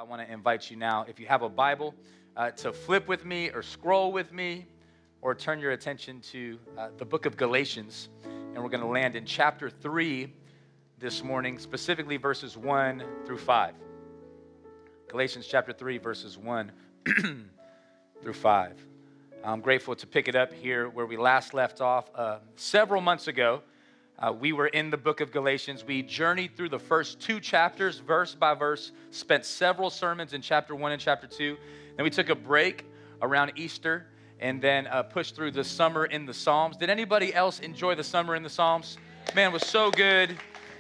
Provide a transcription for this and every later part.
I want to invite you now, if you have a Bible, to flip with me or scroll with me or turn your attention to the book of Galatians. And we're going to land in chapter 3 this morning, specifically verses 1 through 5. Galatians chapter 3, verses 1 through 5. I'm grateful to pick it up here where we last left off. Several months ago, we were in the book of Galatians. We journeyed through the first two chapters, verse by verse, spent several sermons in chapter 1 and chapter 2. Then we took a break around Easter and then pushed through the summer in the Psalms. Did anybody else enjoy the summer in the Psalms? Man, it was so good.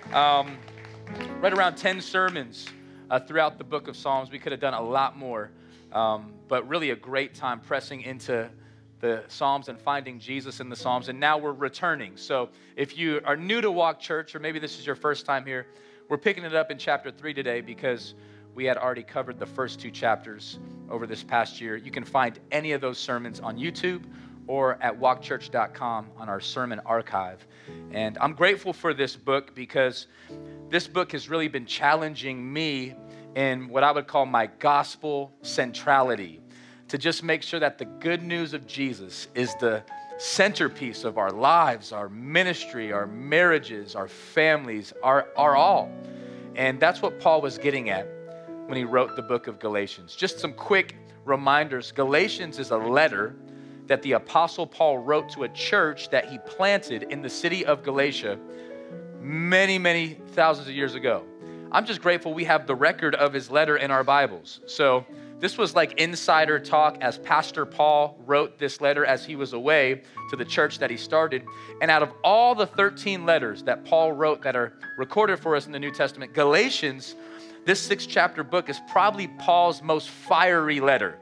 Right around 10 sermons throughout the book of Psalms. We could have done a lot more, but really a great time pressing into the Psalms and finding Jesus in the Psalms. And now we're returning. So if you are new to Walk Church, or maybe this is your first time here, we're picking it up in chapter 3 today because we had already covered the first two chapters over this past year. You can find any of those sermons on YouTube or at walkchurch.com on our sermon archive. And I'm grateful for this book because this book has really been challenging me in what I would call my gospel centrality, to just make sure that the good news of Jesus is the centerpiece of our lives, our ministry, our marriages, our families, our all. And that's what Paul was getting at when he wrote the book of Galatians. Just some quick reminders. Galatians is a letter that the Apostle Paul wrote to a church that he planted in the city of Galatia many, many thousands of years ago. I'm just grateful we have the record of his letter in our Bibles. So this was like insider talk as Pastor Paul wrote this letter as he was away to the church that he started. And out of all the 13 letters that Paul wrote that are recorded for us in the New Testament, Galatians, this 6-chapter book, is probably Paul's most fiery letter.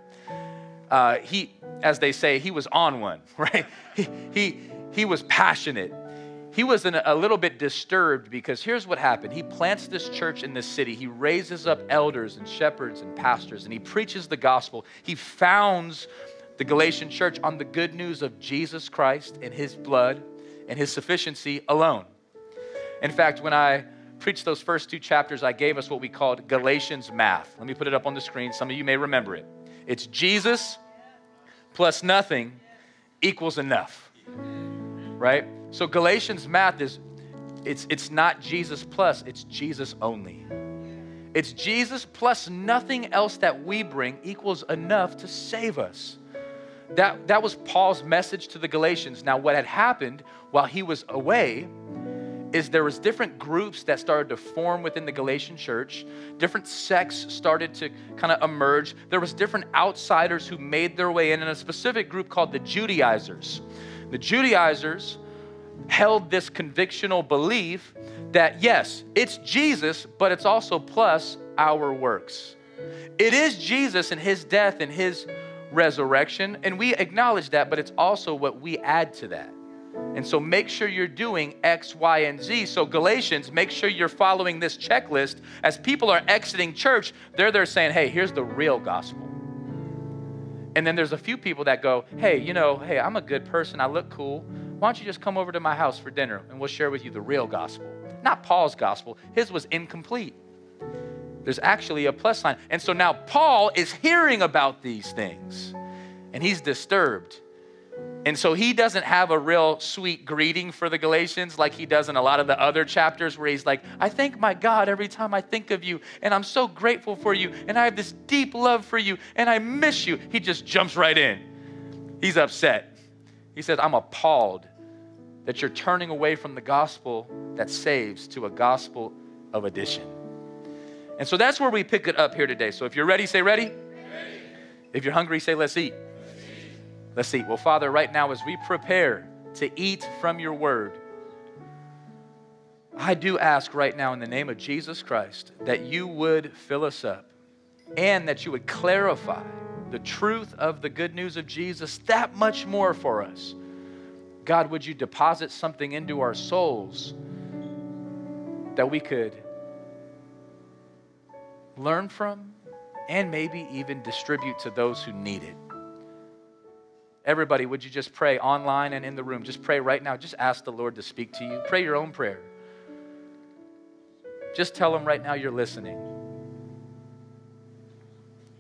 As they say, he was on one, right? He was passionate. He was a little bit disturbed because here's what happened. He plants this church in this city. He raises up elders and shepherds and pastors, and he preaches the gospel. He founds the Galatian church on the good news of Jesus Christ and his blood and his sufficiency alone. In fact, when I preached those first two chapters, I gave us what we called Galatians math. Let me put it up on the screen. Some of you may remember it. It's Jesus plus nothing equals enough, right? So Galatians math is, it's not Jesus plus, it's Jesus only. It's Jesus plus nothing else that we bring equals enough to save us. That was Paul's message to the Galatians. Now, what had happened while he was away is there was different groups that started to form within the Galatian church. Different sects started to kind of emerge. There was different outsiders who made their way in a specific group called the Judaizers. The Judaizers held this convictional belief that, yes, it's Jesus, but it's also plus our works. It is Jesus and his death and his resurrection, and we acknowledge that, but it's also what we add to that. And so make sure you're doing X, Y, and Z. So Galatians, make sure you're following this checklist. As people are exiting church, they're there saying, hey, here's the real gospel. And then there's a few people that go, hey, I'm a good person. I look cool. Why don't you just come over to my house for dinner and we'll share with you the real gospel. Not Paul's gospel. His was incomplete. There's actually a plus sign. And so now Paul is hearing about these things and he's disturbed. And so he doesn't have a real sweet greeting for the Galatians like he does in a lot of the other chapters where he's like, I thank my God every time I think of you, and I'm so grateful for you, and I have this deep love for you, and I miss you. He just jumps right in. He's upset. He says, I'm appalled that you're turning away from the gospel that saves to a gospel of addition. And so that's where we pick it up here today. So if you're ready, say ready. Ready. If you're hungry, say let's eat. Let's eat. Well, Father, right now as we prepare to eat from your word, I do ask right now in the name of Jesus Christ that you would fill us up and that you would clarify the truth of the good news of Jesus that much more for us. God, would you deposit something into our souls that we could learn from and maybe even distribute to those who need it. Everybody, would you just pray online and in the room? Just pray right now. Just ask the Lord to speak to you. Pray your own prayer. Just tell him right now you're listening.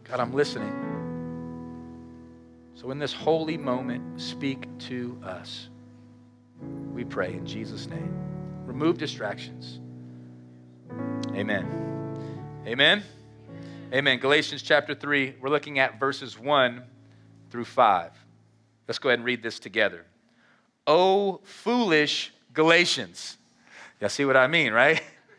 God, I'm listening. So in this holy moment, speak to us. We pray in Jesus' name. Remove distractions. Amen. Amen. Amen. Galatians chapter 3, we're looking at verses 1 through 5. Let's go ahead and read this together. O foolish Galatians. Y'all see what I mean, right?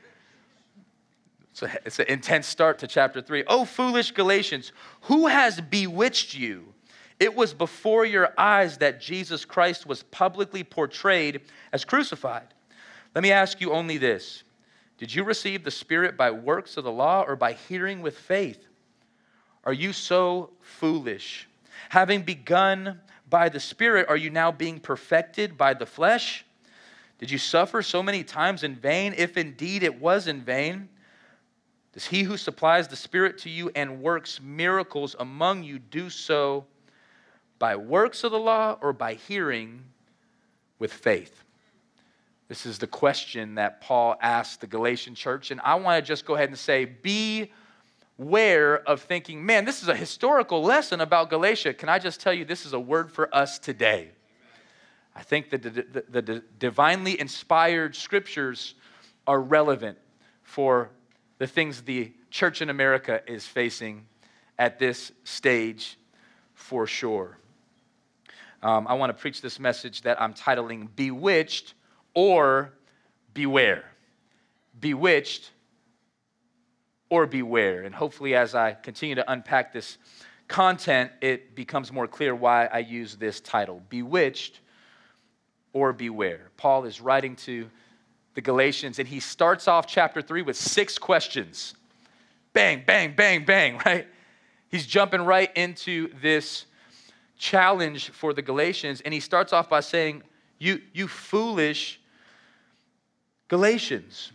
It's an intense start to chapter 3. O foolish Galatians, who has bewitched you? It was before your eyes that Jesus Christ was publicly portrayed as crucified. Let me ask you only this. Did you receive the Spirit by works of the law or by hearing with faith? Are you so foolish? Having begun by the Spirit, are you now being perfected by the flesh? Did you suffer so many times in vain, if indeed it was in vain? Does he who supplies the Spirit to you and works miracles among you do so by works of the law or by hearing with faith? This is the question that Paul asked the Galatian church. And I want to just go ahead and say, beware of thinking, man, this is a historical lesson about Galatia. Can I just tell you, this is a word for us today. I think that the divinely inspired scriptures are relevant for the things the church in America is facing at this stage for sure. I want to preach this message that I'm titling Bewitched or Beware. Bewitched or Beware. And hopefully as I continue to unpack this content, it becomes more clear why I use this title, Bewitched or Beware. Paul is writing to the Galatians, and he starts off chapter 3 with 6 questions. Bang, bang, bang, bang, right? He's jumping right into this challenge for the Galatians, and he starts off by saying, you foolish Galatians.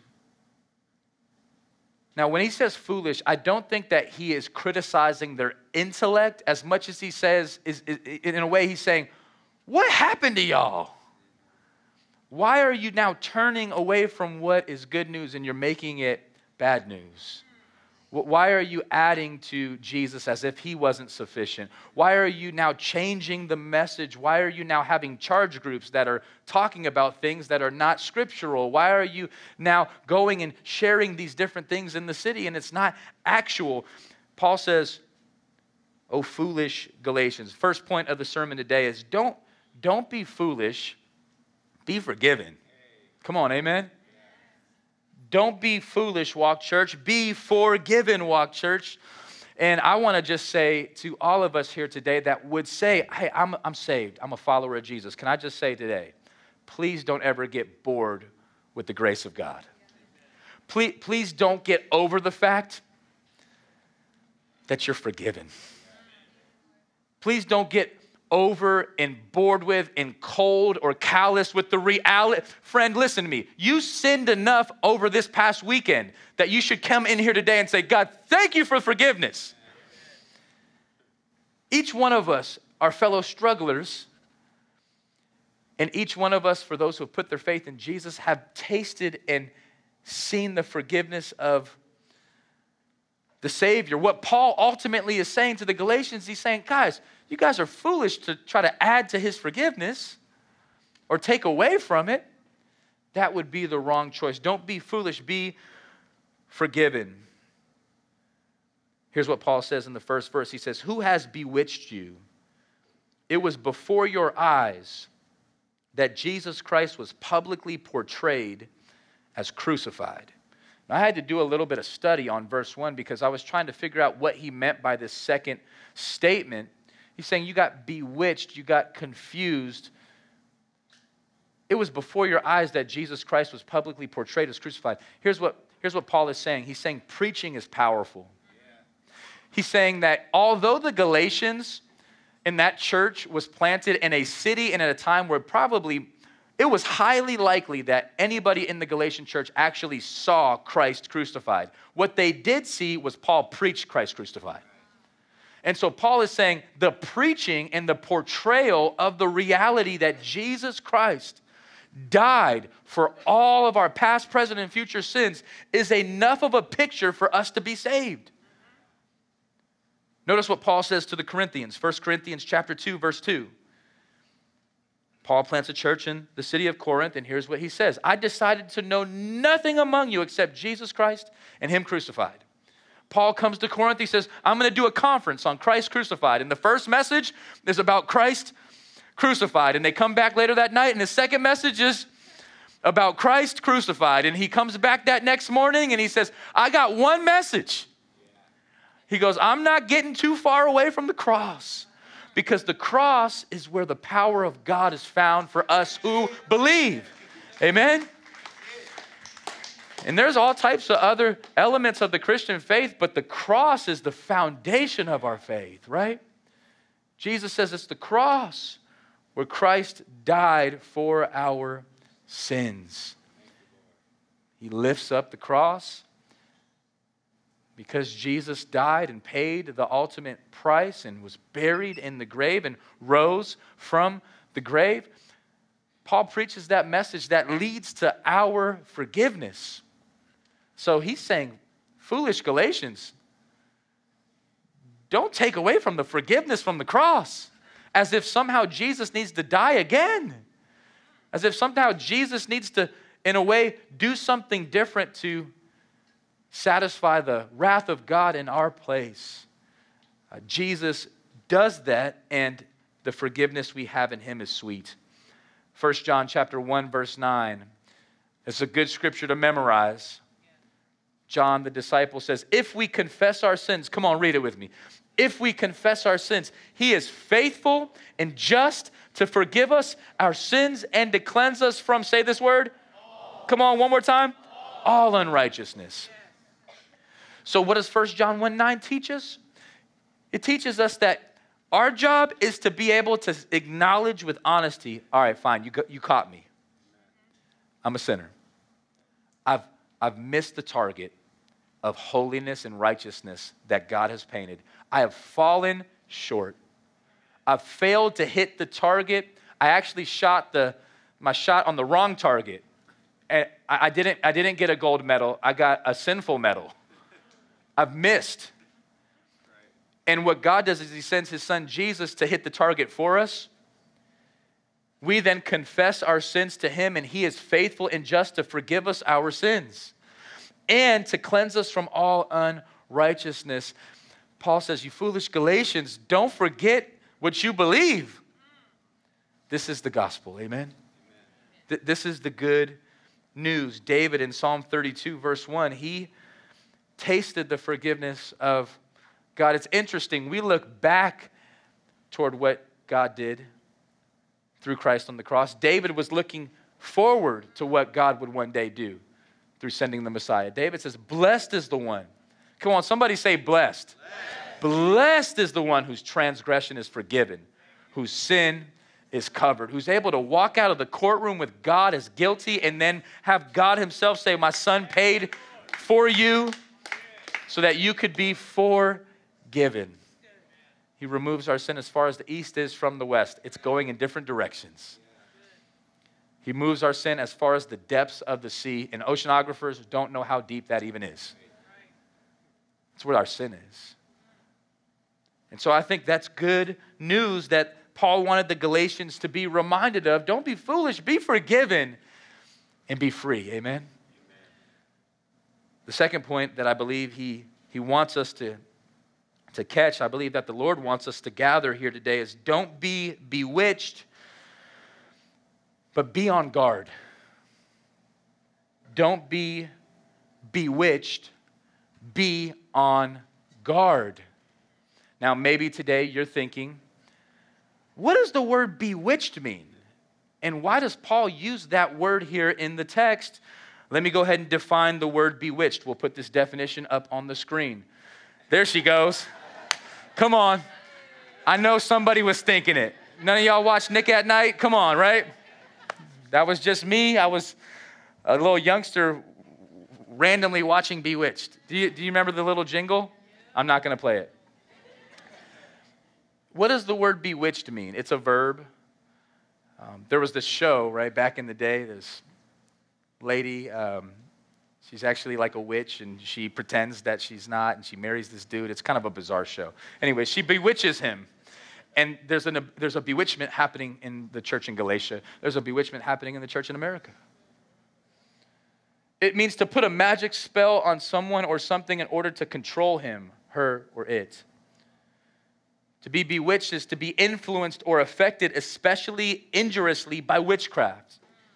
Now, when he says foolish, I don't think that he is criticizing their intellect as much as he says, in a way he's saying, what happened to y'all? Why are you now turning away from what is good news and you're making it bad news? Why are you adding to Jesus as if he wasn't sufficient? Why are you now changing the message? Why are you now having charge groups that are talking about things that are not scriptural? Why are you now going and sharing these different things in the city and it's not actual? Paul says, oh, foolish Galatians. First point of the sermon today is don't be foolish. Be forgiven. Come on, amen? Don't be foolish, Walk Church. Be forgiven, Walk Church. And I want to just say to all of us here today that would say, hey, I'm saved. I'm a follower of Jesus. Can I just say today, please don't ever get bored with the grace of God. Please don't get over the fact that you're forgiven. Please don't get over and bored with and cold or callous with the reality. Friend, listen to me. You sinned enough over this past weekend that you should come in here today and say, God, thank you for forgiveness. Each one of us are fellow strugglers, and each one of us, for those who have put their faith in Jesus, have tasted and seen the forgiveness of the Savior. What Paul ultimately is saying to the Galatians, he's saying, guys, you guys are foolish to try to add to his forgiveness or take away from it. That would be the wrong choice. Don't be foolish, be forgiven. Here's what Paul says in the first verse. He says, who has bewitched you? It was before your eyes that Jesus Christ was publicly portrayed as crucified. Now, I had to do a little bit of study on verse 1 because I was trying to figure out what he meant by this second statement. He's saying you got bewitched, you got confused. It was before your eyes that Jesus Christ was publicly portrayed as crucified. Here's what Paul is saying. He's saying preaching is powerful. Yeah. He's saying that although the Galatians in that church was planted in a city and at a time where probably it was highly likely that anybody in the Galatian church actually saw Christ crucified. What they did see was Paul preach Christ crucified. And so Paul is saying the preaching and the portrayal of the reality that Jesus Christ died for all of our past, present, and future sins is enough of a picture for us to be saved. Notice what Paul says to the Corinthians, 1 Corinthians chapter 2, verse 2. Paul plants a church in the city of Corinth, and here's what he says. I decided to know nothing among you except Jesus Christ and him crucified. Paul comes to Corinth, he says, I'm going to do a conference on Christ crucified. And the first message is about Christ crucified. And they come back later that night, and the second message is about Christ crucified. And he comes back that next morning, and he says, I got one message. He goes, I'm not getting too far away from the cross, because the cross is where the power of God is found for us who believe. Amen? And there's all types of other elements of the Christian faith, but the cross is the foundation of our faith, right? Jesus says it's the cross where Christ died for our sins. He lifts up the cross because Jesus died and paid the ultimate price and was buried in the grave and rose from the grave. Paul preaches that message that leads to our forgiveness. So he's saying, foolish Galatians, don't take away from the forgiveness from the cross as if somehow Jesus needs to die again. As if somehow Jesus needs to, in a way, do something different to satisfy the wrath of God in our place. Jesus does that, and the forgiveness we have in him is sweet. 1 John chapter 1, verse 9. It's a good scripture to memorize. John, the disciple, says, if we confess our sins, come on, read it with me. If we confess our sins, he is faithful and just to forgive us our sins and to cleanse us from, say this word. Come on, one more time. All unrighteousness. So what does 1 John 1:9 teach us? It teaches us that our job is to be able to acknowledge with honesty, all right, fine, you caught me. I'm a sinner. I've missed the target of holiness and righteousness that God has painted. I have fallen short. I've failed to hit the target. I actually shot my shot on the wrong target. And I didn't get a gold medal. I got a sinful medal. I've missed. And what God does is he sends his son Jesus to hit the target for us. We then confess our sins to him, and he is faithful and just to forgive us our sins and to cleanse us from all unrighteousness. Paul says, you foolish Galatians, don't forget what you believe. This is the gospel, amen? This is the good news. David in Psalm 32, verse 1, he tasted the forgiveness of God. It's interesting. We look back toward what God did through Christ on the cross. David was looking forward to what God would one day do through sending the Messiah. David says, blessed is the one. Come on, somebody say blessed. Blessed is the one whose transgression is forgiven, whose sin is covered, who's able to walk out of the courtroom with God as guilty and then have God himself say, my son paid for you so that you could be forgiven. He removes our sin as far as the east is from the west. It's going in different directions. He moves our sin as far as the depths of the sea, and oceanographers don't know how deep that even is. That's where our sin is. And so I think that's good news that Paul wanted the Galatians to be reminded of. Don't be foolish, be forgiven, and be free. Amen? The second point that I believe he wants us to catch, I believe that the Lord wants us to gather here today, is don't be bewitched, but be on guard. Don't be bewitched, be on guard. Now, maybe today you're thinking, what does the word bewitched mean? And why does Paul use that word here in the text? Let me go ahead and define the word bewitched. We'll put this definition up on the screen. There she goes. Come on. I know somebody was thinking it. None of y'all watch Nick at Night? Come on, right? That was just me. I was a little youngster randomly watching Bewitched. Do you remember the little jingle? I'm not going to play it. What does the word bewitched mean? It's a verb. There was this show, right, back in the day, this lady, She's actually like a witch, and she pretends that she's not, and she marries this dude. It's kind of a bizarre show. Anyway, she bewitches him. And there's a bewitchment happening in the church in Galatia. There's a bewitchment happening in the church in America. It means to put a magic spell on someone or something in order to control him, her, or it. To be bewitched is to be influenced or affected, especially injuriously, by witchcraft.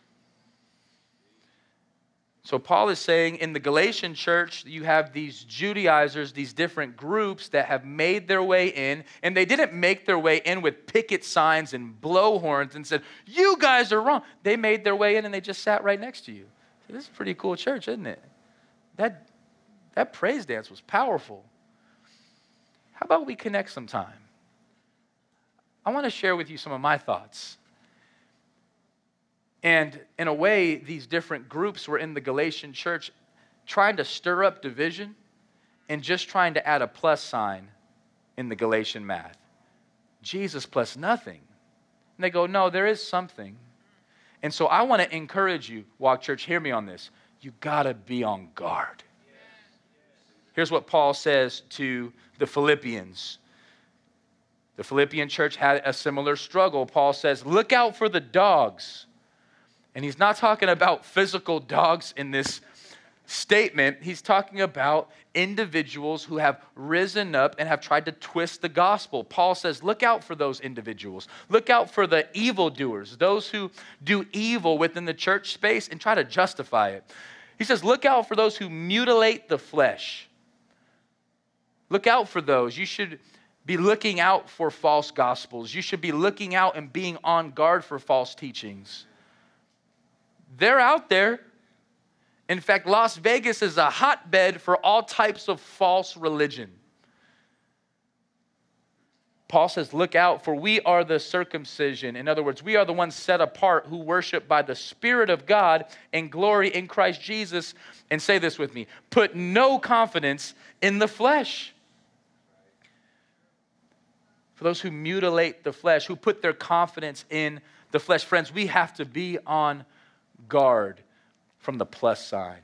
So Paul is saying in the Galatian church, you have these Judaizers, these different groups that have made their way in, and they didn't make their way in with picket signs and blowhorns and said, you guys are wrong. They made their way in and they just sat right next to you. So this is a pretty cool church, isn't it? That praise dance was powerful. How about we connect sometime? I want to share with you some of my thoughts. And in a way, these different groups were in the Galatian church trying to stir up division and just trying to add a plus sign in the Galatian math. Jesus plus nothing. And they go, no, there is something. And so I want to encourage you, Walk Church, hear me on this. You got to be on guard. Here's what Paul says to the Philippians. The Philippian church had a similar struggle. Paul says, look out for the dogs. And he's not talking about physical dogs in this statement. He's talking about individuals who have risen up and have tried to twist the gospel. Paul says, look out for those individuals. Look out for the evildoers, those who do evil within the church space and try to justify it. He says, look out for those who mutilate the flesh. Look out for those. You should be looking out for false gospels. You should be looking out and being on guard for false teachings. They're out there. In fact, Las Vegas is a hotbed for all types of false religion. Paul says, look out, for we are the circumcision. In other words, we are the ones set apart who worship by the Spirit of God and glory in Christ Jesus. And say this with me, put no confidence in the flesh. For those who mutilate the flesh, who put their confidence in the flesh. Friends, we have to be on guard from the plus sign.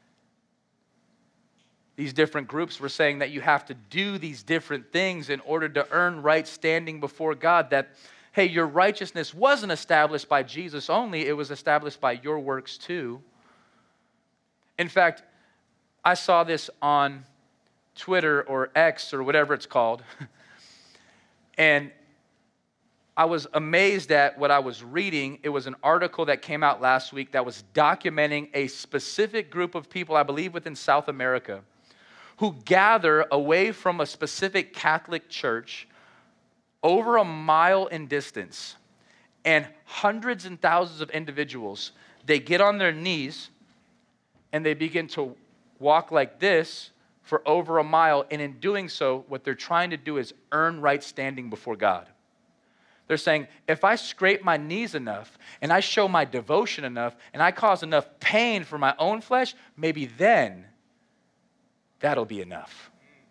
These different groups were saying that you have to do these different things in order to earn right standing before God. That, hey, your righteousness wasn't established by Jesus only, it was established by your works too. In fact, I saw this on Twitter or X or whatever it's called. And I was amazed at what I was reading. It was an article that came out last week that was documenting a specific group of people, I believe within South America, who gather away from a specific Catholic church over a mile in distance. And hundreds and thousands of individuals, they get on their knees and they begin to walk like this for over a mile. And in doing so, what they're trying to do is earn right standing before God. They're saying, if I scrape my knees enough and I show my devotion enough and I cause enough pain for my own flesh, maybe then that'll be enough.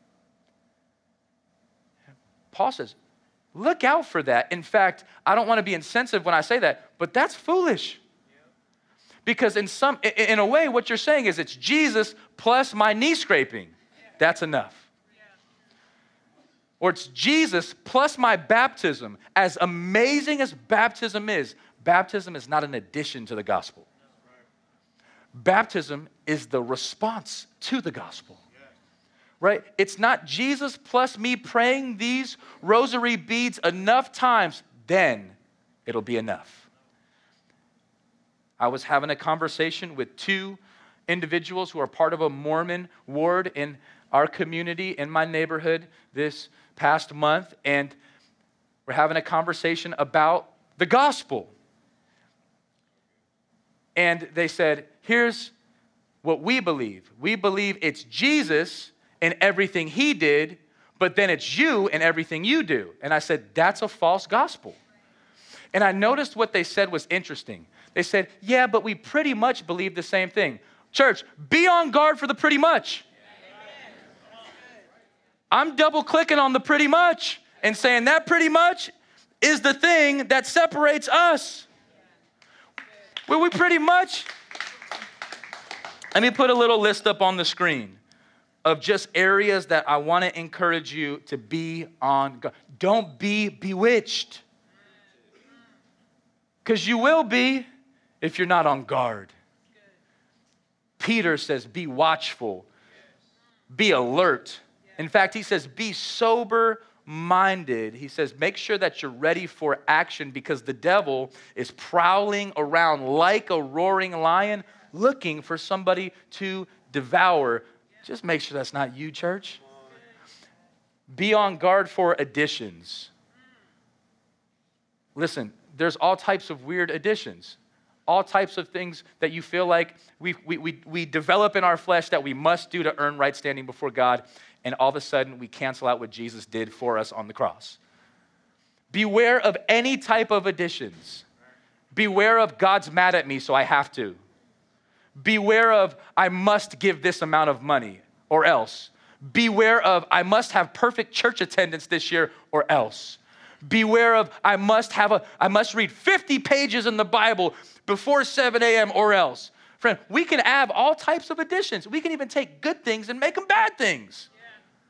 Paul says, look out for that. In fact, I don't want to be insensitive when I say that, but that's foolish. Because in a way, what you're saying is it's Jesus plus my knee scraping. That's enough. Or it's Jesus plus my baptism. As amazing as baptism is not an addition to the gospel. Baptism is the response to the gospel. Right? It's not Jesus plus me praying these rosary beads enough times, then it'll be enough. I was having a conversation with two individuals who are part of a Mormon ward in our community, in my neighborhood this past month, and we're having a conversation about the gospel. And they said, here's what we believe. We believe it's Jesus and everything he did, but then it's you and everything you do. And I said, that's a false gospel. And I noticed what they said was interesting. They said, yeah, but we pretty much believe the same thing. Church, be on guard for the pretty much. I'm double clicking on the pretty much and saying that pretty much is the thing that separates us. Well, we pretty much, Let me put a little list up on the screen of just areas that I want to encourage you to be on guard. Don't be bewitched. Because you will be if you're not on guard. Peter says, be watchful, be alert. In fact, he says, be sober-minded. He says, make sure that you're ready for action because the devil is prowling around like a roaring lion looking for somebody to devour. Just make sure that's not you, church. Be on guard for additions. Listen, there's all types of weird additions. All types of things that you feel like we develop in our flesh that we must do to earn right standing before God, and all of a sudden we cancel out what Jesus did for us on the cross. Beware of any type of additions. Beware of God's mad at me, so I have to. Beware of I must give this amount of money or else. Beware of I must have perfect church attendance this year or else. Beware of I must read 50 pages in the Bible before 7 a.m. or else. Friend, we can have all types of additions. We can even take good things and make them bad things. Yeah.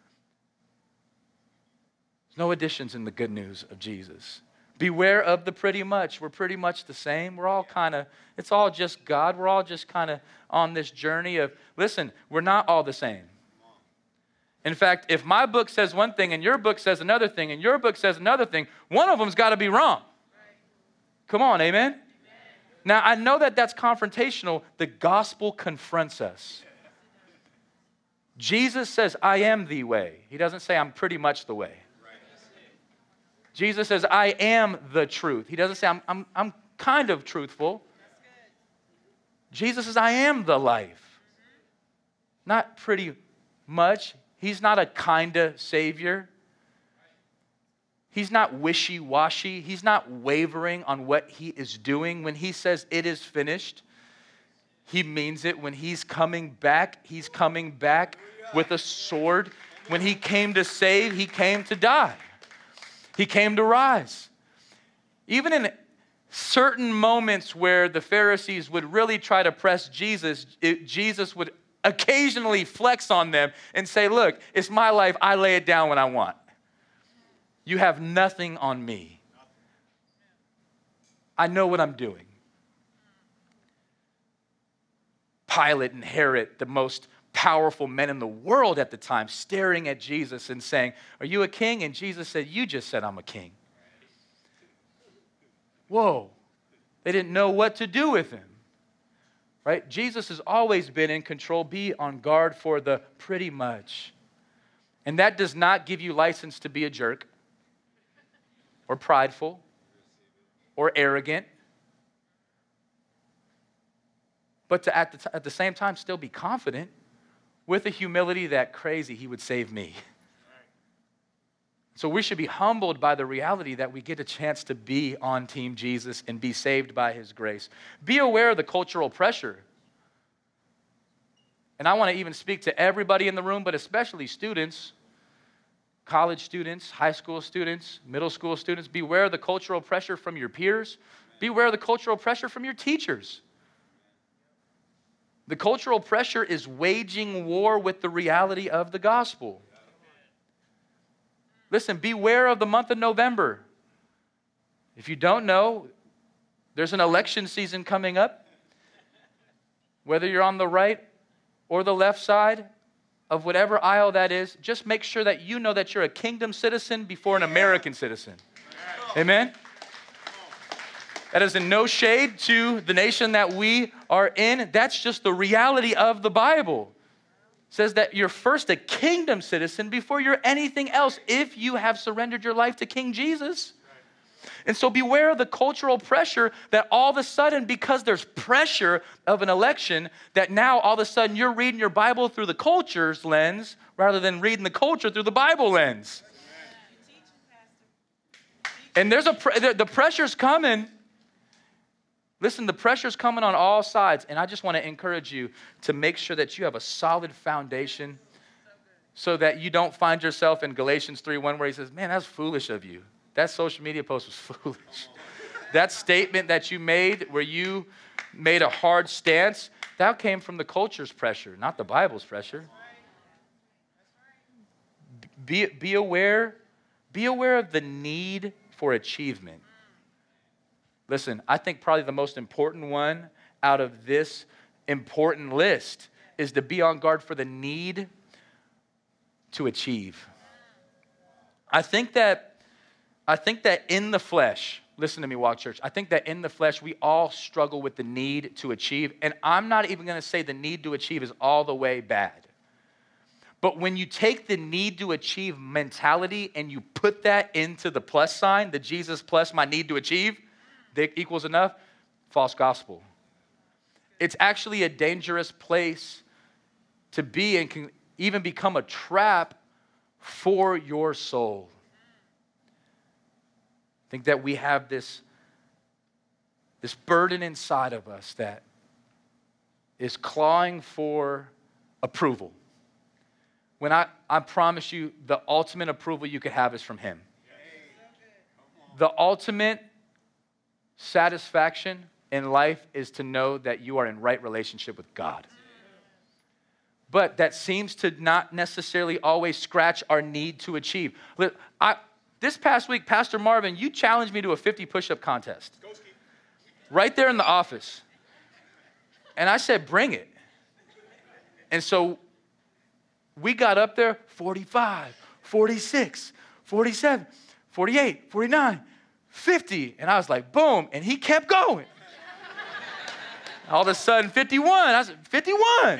There's no additions in the good news of Jesus. Beware of the pretty much. We're pretty much the same. We're all it's all just God. We're all just kind of on this journey of, listen, we're not all the same. In fact, if my book says one thing and your book says another thing and your book says another thing, one of them's got to be wrong. Come on, amen? Now, I know that that's confrontational. The gospel confronts us. Jesus says, I am the way. He doesn't say I'm pretty much the way. Jesus says, I am the truth. He doesn't say I'm kind of truthful. Jesus says, I am the life. Not pretty much. He's not a kinda Savior. He's not wishy-washy. He's not wavering on what he is doing. When he says it is finished, he means it. When he's coming back with a sword. When he came to save, he came to die. He came to rise. Even in certain moments where the Pharisees would really try to press Jesus, Jesus would occasionally flex on them and say, look, it's my life. I lay it down when I want. You have nothing on me. I know what I'm doing. Pilate and Herod, the most powerful men in the world at the time, staring at Jesus and saying, are you a king? And Jesus said, you just said I'm a king. Whoa. They didn't know what to do with him. Right? Jesus has always been in control. Be on guard for the pretty much. And that does not give you license to be a jerk or prideful or arrogant. But to at the same time still be confident with a humility that crazy he would save me. So we should be humbled by the reality that we get a chance to be on Team Jesus and be saved by his grace. Be aware of the cultural pressure. And I want to even speak to everybody in the room, but especially students, college students, high school students, middle school students. Beware of the cultural pressure from your peers. Beware of the cultural pressure from your teachers. The cultural pressure is waging war with the reality of the gospel. Listen, beware of the month of November. If you don't know, there's an election season coming up. Whether you're on the right or the left side of whatever aisle that is, just make sure that you know that you're a kingdom citizen before an American citizen. Amen? That is in no shade to the nation that we are in. That's just the reality of the Bible. It says that you're first a kingdom citizen before you're anything else if you have surrendered your life to King Jesus. And so beware of the cultural pressure that all of a sudden, because there's pressure of an election, that now all of a sudden you're reading your Bible through the culture's lens rather than reading the culture through the Bible lens. And there's the pressure's coming. Listen, the pressure's coming on all sides, and I just want to encourage you to make sure that you have a solid foundation so that you don't find yourself in Galatians 3:1 where he says, man, that's foolish of you. That social media post was foolish. That statement that you made where you made a hard stance, That came from the culture's pressure, not the Bible's pressure. Be aware of the need for achievement. Listen, I think probably the most important one out of this important list is to be on guard for the need to achieve. I think that in the flesh, listen to me, Walk Church, I think that in the flesh, we all struggle with the need to achieve. And I'm not even going to say the need to achieve is all the way bad. But when you take the need to achieve mentality and you put that into the plus sign, the Jesus plus my need to achieve, that equals enough, false gospel. It's actually a dangerous place to be and can even become a trap for your soul. I think that we have this burden inside of us that is clawing for approval. When I promise you, the ultimate approval you could have is from Him. The ultimate satisfaction in life is to know that you are in right relationship with God. But that seems to not necessarily always scratch our need to achieve. This past week, Pastor Marvin, you challenged me to a 50 push-up contest. Right there in the office. And I said, bring it. And so we got up there, 45, 46, 47, 48, 49, 50. And I was like, boom. And he kept going. All of a sudden, 51. I said, 51.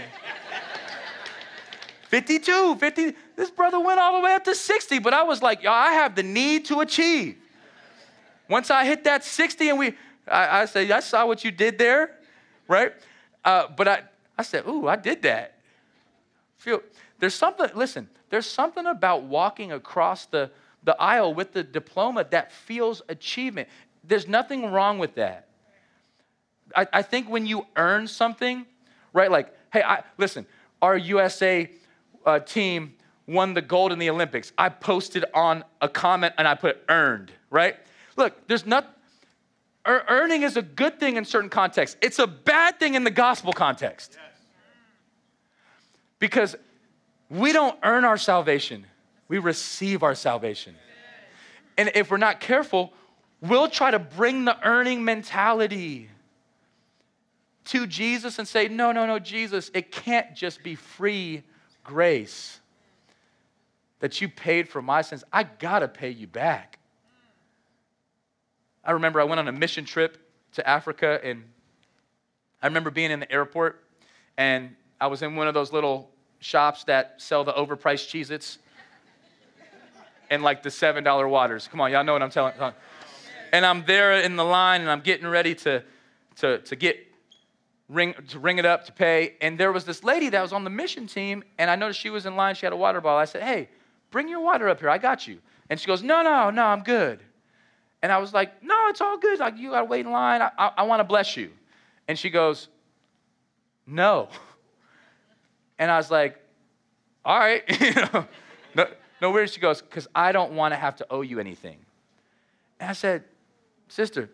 52, 50. This brother went all the way up to 60. But I was like, y'all, I have the need to achieve. Once I hit that 60 and I said, I saw what you did there, right? But I said, ooh, I did that. There's something about walking across the aisle with the diploma that feels achievement. There's nothing wrong with that. I think when you earn something, right? Like, hey, listen, our USA team won the gold in the Olympics. I posted on a comment and I put earned, right? Look, earning is a good thing in certain contexts. It's a bad thing in the gospel context. Yes. Because we don't earn our salvation. We receive our salvation. And if we're not careful, we'll try to bring the earning mentality to Jesus and say, no, Jesus, it can't just be free grace that you paid for my sins. I gotta pay you back. I remember I went on a mission trip to Africa, and I remember being in the airport, and I was in one of those little shops that sell the overpriced Cheez-Its and like the $7 waters. Come on, y'all know what I'm telling. And I'm there in the line, and I'm getting ready to ring it up to pay. And there was this lady that was on the mission team, and I noticed she was in line. She had a water bottle. I said, hey, bring your water up here. I got you. And she goes, no, I'm good. And I was like, no, it's all good. Like, you got to wait in line. I want to bless you. And she goes, no. And I was like, all right. No worries. She goes, because I don't want to have to owe you anything. And I said, sister,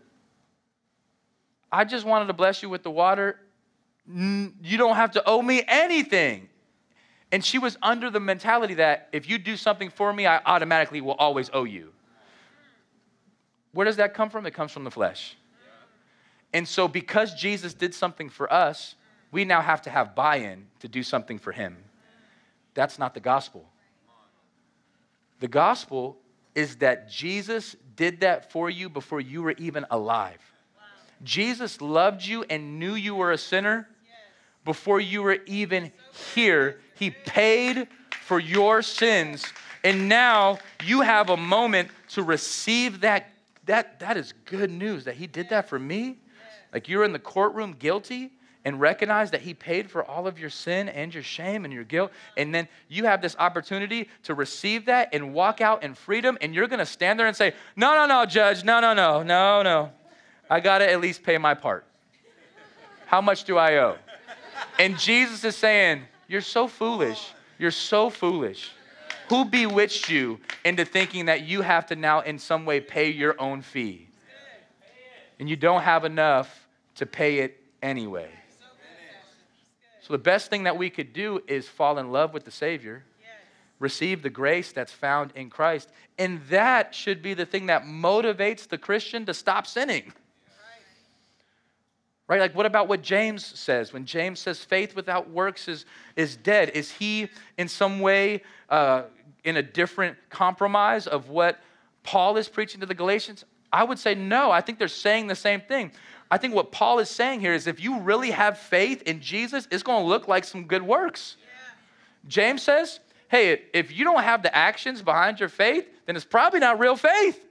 I just wanted to bless you with the water. You don't have to owe me anything. And she was under the mentality that if you do something for me, I automatically will always owe you. Where does that come from? It comes from the flesh. And so because Jesus did something for us, we now have to have buy-in to do something for Him. That's not the gospel. The gospel is that Jesus did that for you before you were even alive. Jesus loved you and knew you were a sinner before you were even here. He paid for your sins, and now you have a moment to receive that. That is good news that He did that for me. Like, you're in the courtroom guilty and recognize that He paid for all of your sin and your shame and your guilt. And then you have this opportunity to receive that and walk out in freedom. And you're going to stand there and say, no, Judge, no. I got to at least pay my part. How much do I owe? And Jesus is saying, you're so foolish. You're so foolish. Who bewitched you into thinking that you have to now in some way pay your own fee? And you don't have enough to pay it anyway. So the best thing that we could do is fall in love with the Savior, receive the grace that's found in Christ, and that should be the thing that motivates the Christian to stop sinning. Right? Like, what about what James says? When James says faith without works is dead, is he in some way in a different compromise of what Paul is preaching to the Galatians? I would say no. I think they're saying the same thing. I think what Paul is saying here is if you really have faith in Jesus, it's going to look like some good works. James says, hey, if you don't have the actions behind your faith, then it's probably not real faith.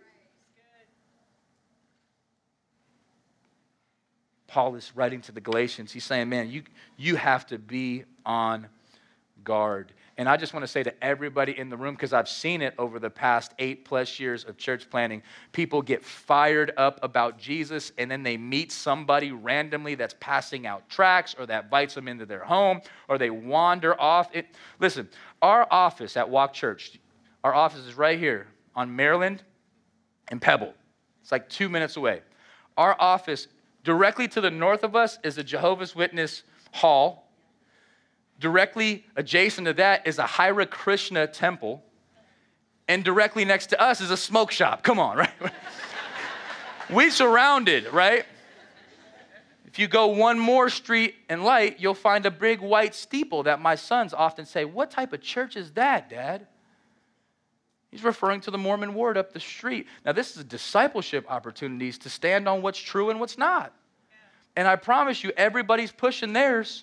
Paul is writing to the Galatians. He's saying, man, you have to be on guard. And I just want to say to everybody in the room, because I've seen it over the past 8+ years of church planting, people get fired up about Jesus, and then they meet somebody randomly that's passing out tracts or that invites them into their home, or they wander off. Listen, our office at Walk Church, our office is right here on Maryland and Pebble. It's like 2 minutes away. Our office, directly to the north of us, is a Jehovah's Witness hall. Directly adjacent to that is a Hare Krishna temple. And directly next to us is a smoke shop. Come on, right? We surrounded, right? If you go one more street and light, you'll find a big white steeple that my sons often say, what type of church is that, Dad? He's referring to the Mormon Ward up the street. Now, this is discipleship opportunities to stand on what's true and what's not. And I promise you, everybody's pushing theirs.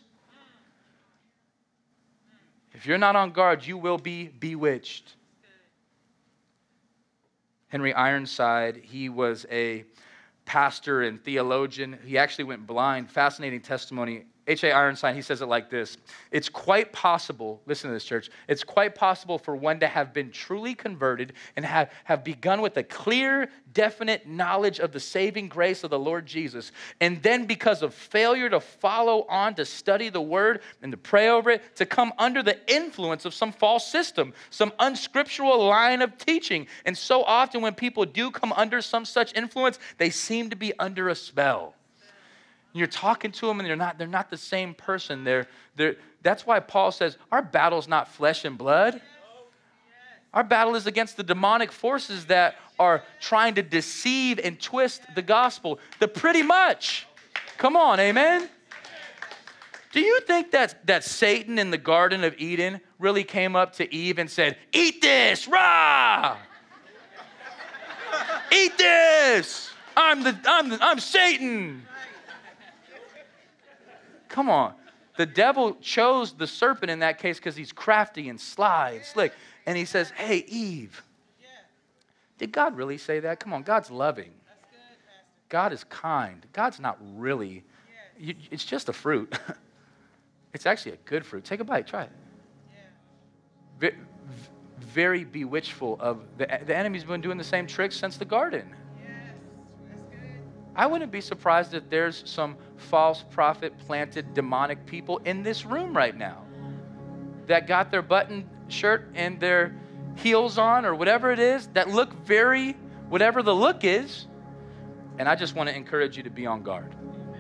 If you're not on guard, you will be bewitched. Henry Ironside, he was a pastor and theologian. He actually went blind. Fascinating testimony. H.A. Ironside, he says it like this. It's quite possible, listen to this, church, it's quite possible for one to have been truly converted and have begun with a clear, definite knowledge of the saving grace of the Lord Jesus. And then because of failure to follow on to study the word and to pray over it, to come under the influence of some false system, some unscriptural line of teaching. And so often when people do come under some such influence, they seem to be under a spell. You're talking to them and they're not the same person. That's why Paul says our battle's not flesh and blood. Our battle is against the demonic forces that are trying to deceive and twist the gospel. The pretty much. Come on, amen? Do you think that Satan in the Garden of Eden really came up to Eve and said, eat this, rah! Eat this! I'm Satan! Come on. The devil chose the serpent in that case because he's crafty and sly and slick. And he says, hey, Eve. Did God really say that? Come on, God's loving. God is kind. God's not really. It's just a fruit. It's actually a good fruit. Take a bite. Try it. Very bewitchful of the enemy's been doing the same tricks since the garden. I wouldn't be surprised if there's some false prophet planted demonic people in this room right now that got their button shirt and their heels on or whatever it is that look whatever the look is. And I just want to encourage you to be on guard.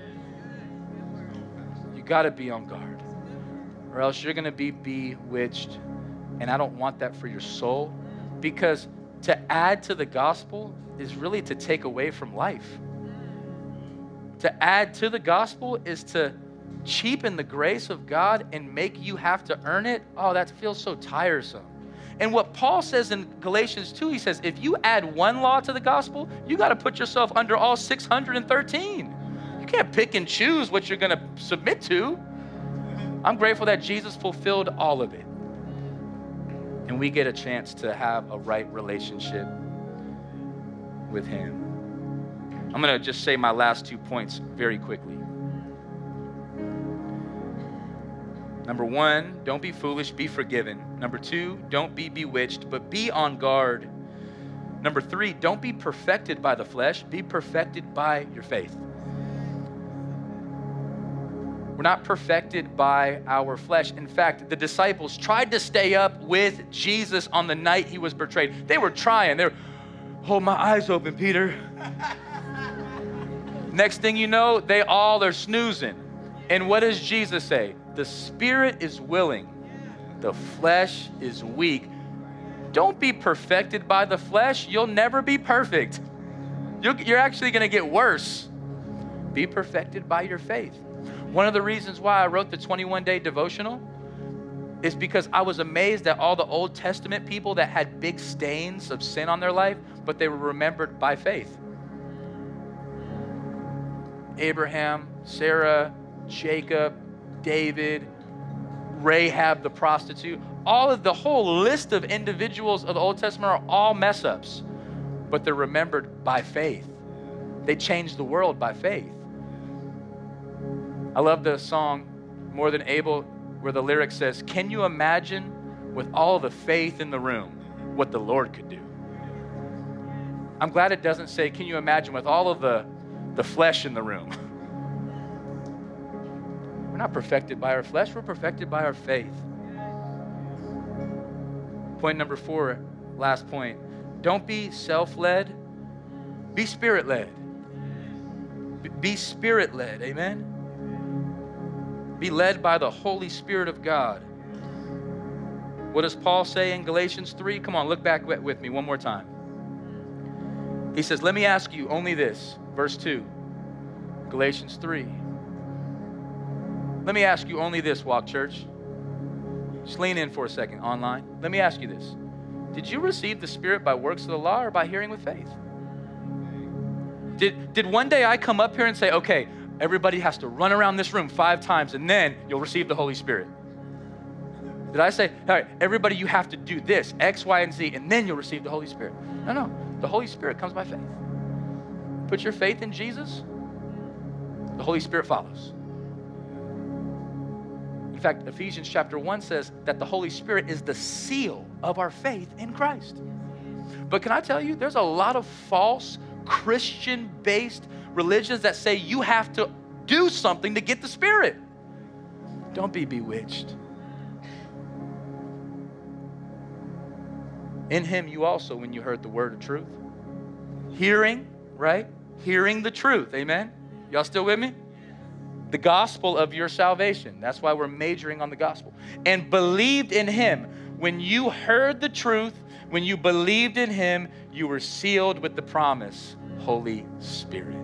You got to be on guard or else you're going to be bewitched. And I don't want that for your soul, because to add to the gospel is really to take away from life. To add to the gospel is to cheapen the grace of God and make you have to earn it. Oh, that feels so tiresome. And what Paul says in Galatians 2, he says, if you add one law to the gospel, you got to put yourself under all 613. You can't pick and choose what you're going to submit to. I'm grateful that Jesus fulfilled all of it. And we get a chance to have a right relationship with him. I'm going to just say my last 2 points very quickly. Number 1, don't be foolish, be forgiven. Number 2, don't be bewitched, but be on guard. Number 3, don't be perfected by the flesh, be perfected by your faith. We're not perfected by our flesh. In fact, the disciples tried to stay up with Jesus on the night he was betrayed. They were trying. They're, hold my eyes open, Peter. Next thing you know, they're snoozing. And what does Jesus say? the spirit is willing, the flesh is weak. Don't be perfected by the flesh. You'll never be perfect. You're actually going to get worse. Be perfected by your faith. One of the reasons why I wrote the 21-day devotional is because I was amazed at all the Old Testament people that had big stains of sin on their life, but they were remembered by faith. Abraham, Sarah, Jacob, David, Rahab the prostitute, all of the whole list of individuals of the Old Testament are all mess ups, but they're remembered by faith. They changed the world by faith. I love the song, More Than Able, where the lyric says, can you imagine with all the faith in the room what the Lord could do? I'm glad it doesn't say, can you imagine with all of the flesh in the room? We're not perfected by our flesh, we're perfected by our faith. Point number 4, last point. Don't be self-led, be spirit-led. Be spirit-led, amen? Be led by the Holy Spirit of God. What does Paul say in Galatians 3? Come on, look back with me one more time. He says, let me ask you only this, verse 2, Galatians 3. Let me ask you only this, Walk Church. Just lean in for a second online. Let me ask you this. Did you receive the Spirit by works of the law or by hearing with faith? Did one day I come up here and say, okay, everybody has to run around this room 5 times and then you'll receive the Holy Spirit? Did I say, all right, everybody, you have to do this, X, Y, and Z, and then you'll receive the Holy Spirit? No. The Holy Spirit comes by faith. Put your faith in Jesus, the Holy Spirit follows. In fact, Ephesians chapter 1 says that the Holy Spirit is the seal of our faith in Christ. But can I tell you, there's a lot of false Christian-based religions that say you have to do something to get the Spirit. Don't be bewitched. In him you also, when you heard the word of truth, hearing, right? Hearing the truth, amen? Y'all still with me? The gospel of your salvation. That's why we're majoring on the gospel. And believed in him. When you heard the truth, when you believed in him, you were sealed with the promise, Holy Spirit.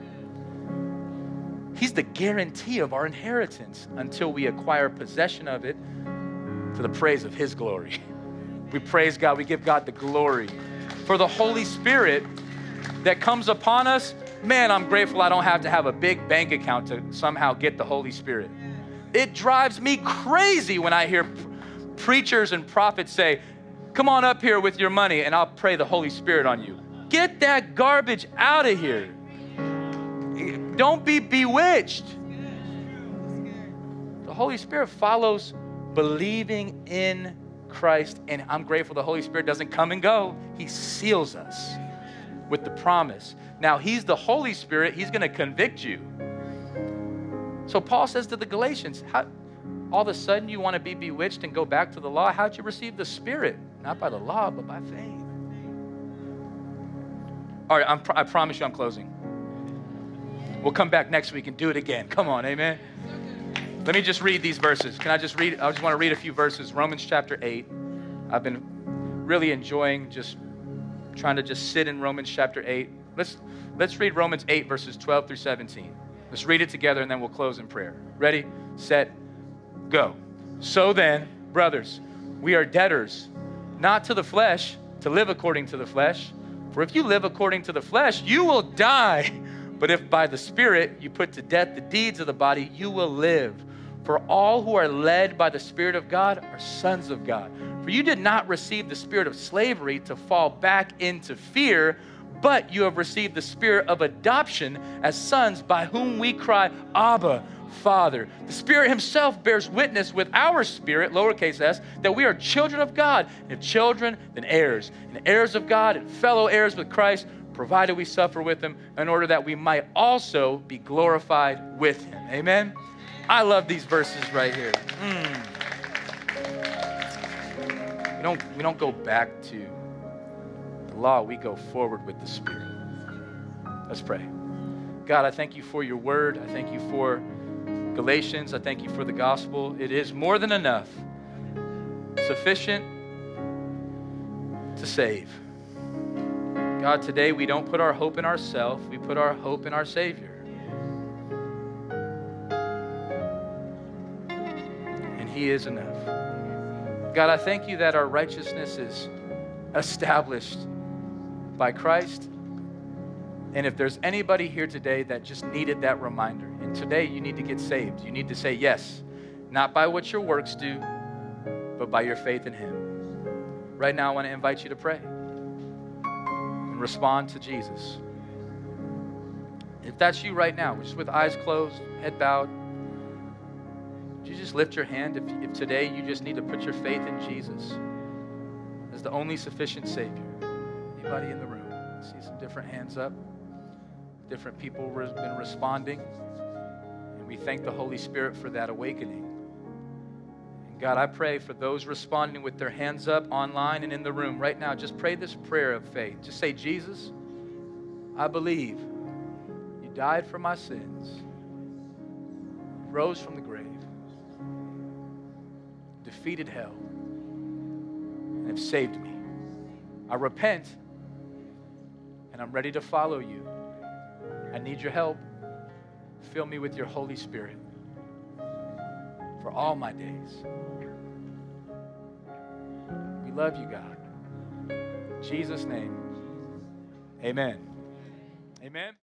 He's the guarantee of our inheritance until we acquire possession of it to the praise of his glory. We praise God. We give God the glory for the Holy Spirit that comes upon us. Man, I'm grateful I don't have to have a big bank account to somehow get the Holy Spirit. It drives me crazy when I hear preachers and prophets say, come on up here with your money and I'll pray the Holy Spirit on you. Get that garbage out of here. Don't be bewitched. The Holy Spirit follows believing in Christ, and I'm grateful the Holy Spirit doesn't come and go. He seals us with the promise. Now, he's the Holy Spirit. He's going to convict you. So Paul says to the Galatians, all of a sudden you want to be bewitched and go back to the law? How'd you receive the Spirit? Not by the law, but by faith. All right, I promise you I'm closing. We'll come back next week and do it again. Come on, amen. Let me just read these verses. Can I just read? I just want to read a few verses. Romans chapter 8. I've been really enjoying just trying to just sit in Romans chapter 8. Let's read Romans 8, verses 12 through 17. Let's read it together and then we'll close in prayer. Ready, set, go. So then, brothers, we are debtors, not to the flesh, to live according to the flesh. For if you live according to the flesh, you will die. But if by the Spirit you put to death the deeds of the body, you will live. For all who are led by the Spirit of God are sons of God. For you did not receive the spirit of slavery to fall back into fear, but you have received the spirit of adoption as sons, by whom we cry, Abba, Father. The Spirit himself bears witness with our spirit, lowercase s, that we are children of God. And if children, then heirs. And heirs of God and fellow heirs with Christ, provided we suffer with him, in order that we might also be glorified with him. Amen? I love these verses right here. We don't go back to the law. We go forward with the Spirit. Let's pray. God, I thank you for your word. I thank you for Galatians, I thank you for the gospel. It is more than enough, sufficient to save. God, today we don't put our hope in ourselves, we put our hope in our Savior. And He is enough. God, I thank you that our righteousness is established by Christ. And if there's anybody here today that just needed that reminder, and today you need to get saved, you need to say yes, not by what your works do, but by your faith in Him. Right now, I want to invite you to pray and respond to Jesus. If that's you right now, just with eyes closed, head bowed, would you just lift your hand if today you just need to put your faith in Jesus as the only sufficient Savior? Anybody in the room? I see some different hands up. Different people have been responding. And we thank the Holy Spirit for that awakening. And God, I pray for those responding with their hands up online and in the room right now. Just pray this prayer of faith. Just say, Jesus, I believe you died for my sins, rose from the grave, defeated hell, and have saved me. I repent, and I'm ready to follow you. I need your help. Fill me with your Holy Spirit for all my days. We love you, God. In Jesus' name, amen. Amen.